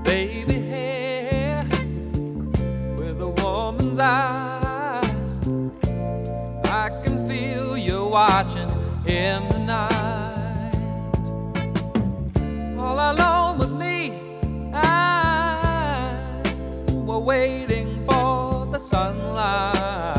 baby hair with a woman's eyes. I can feel you watching in the night. All alone with me, we're waiting for the sunlight.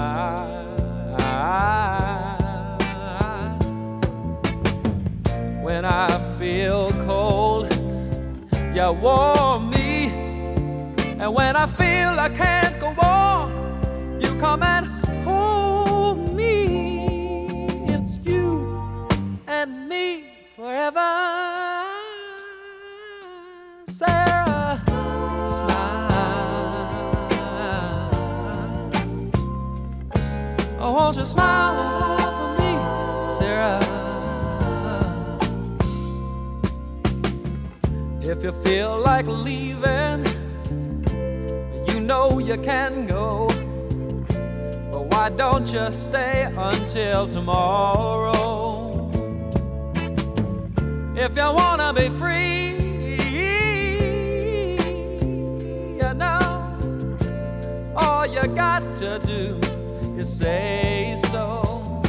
When I feel cold, you warm me, and when I feel I can't go on, you come and hold me. It's you and me forever, Sarah. Smile. Oh, won't you smile for me, Sarah? If you feel like leaving, you know you can go. But why don't you stay until tomorrow? If you wanna be free, you know, all you got to do is say so.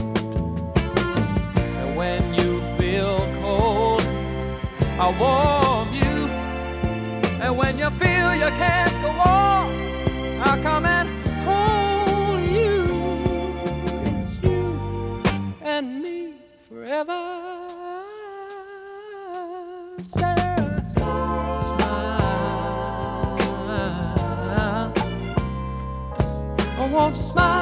And when you feel cold, I warm you. And when you feel you can't go on, I'll come and hold you. It's you and me forever, Sarah. Smile. Oh, won't you smile?